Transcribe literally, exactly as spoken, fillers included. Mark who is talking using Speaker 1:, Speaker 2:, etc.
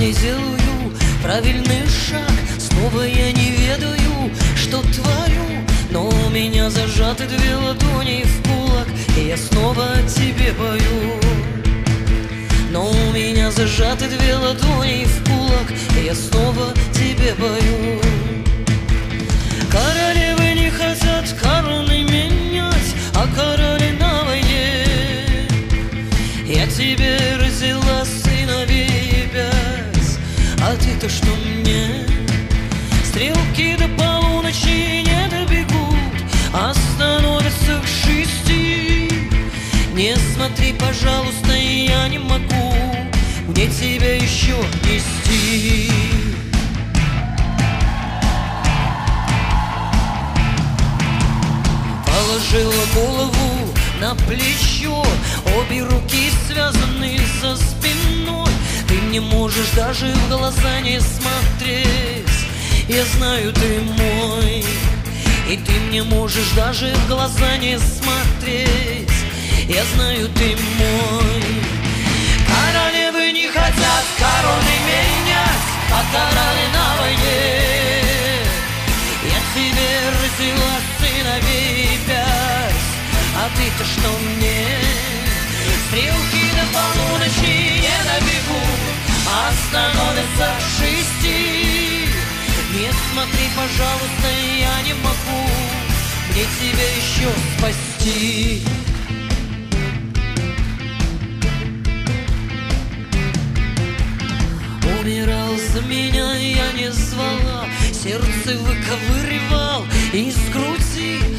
Speaker 1: не делаю правильный шаг. Снова я не ведаю, что творю, но у меня зажаты две ладони в кулак, и я снова о тебе пою. Но у меня зажаты две ладони в кулак, и я снова тебе пою. Королевы не хотят короны менять, а короли на войне. Я тебе родила сыновей пять, а ты-то что мне? Стрелки до полуночи не добегут, остановятся к шести. Не смотри, пожалуйста, я не могу мне тебя еще нести. Положила голову на плечо, обе руки связаны за спиной. Ты не можешь даже в глаза не смотреть, я знаю, ты мой. И ты мне можешь даже в глаза не смотреть, я знаю, ты мой. Королевы не хотят короны менять, а короли на войне. Я тебе родила сыновей пять, а ты-то что мне? Стрелки до полуночи не добегут, остановятся к шести. Не смотри, пожалуйста, я не могу мне тебя еще спасти. Умирал за меня, я не звала, сердце выковыривал из груди.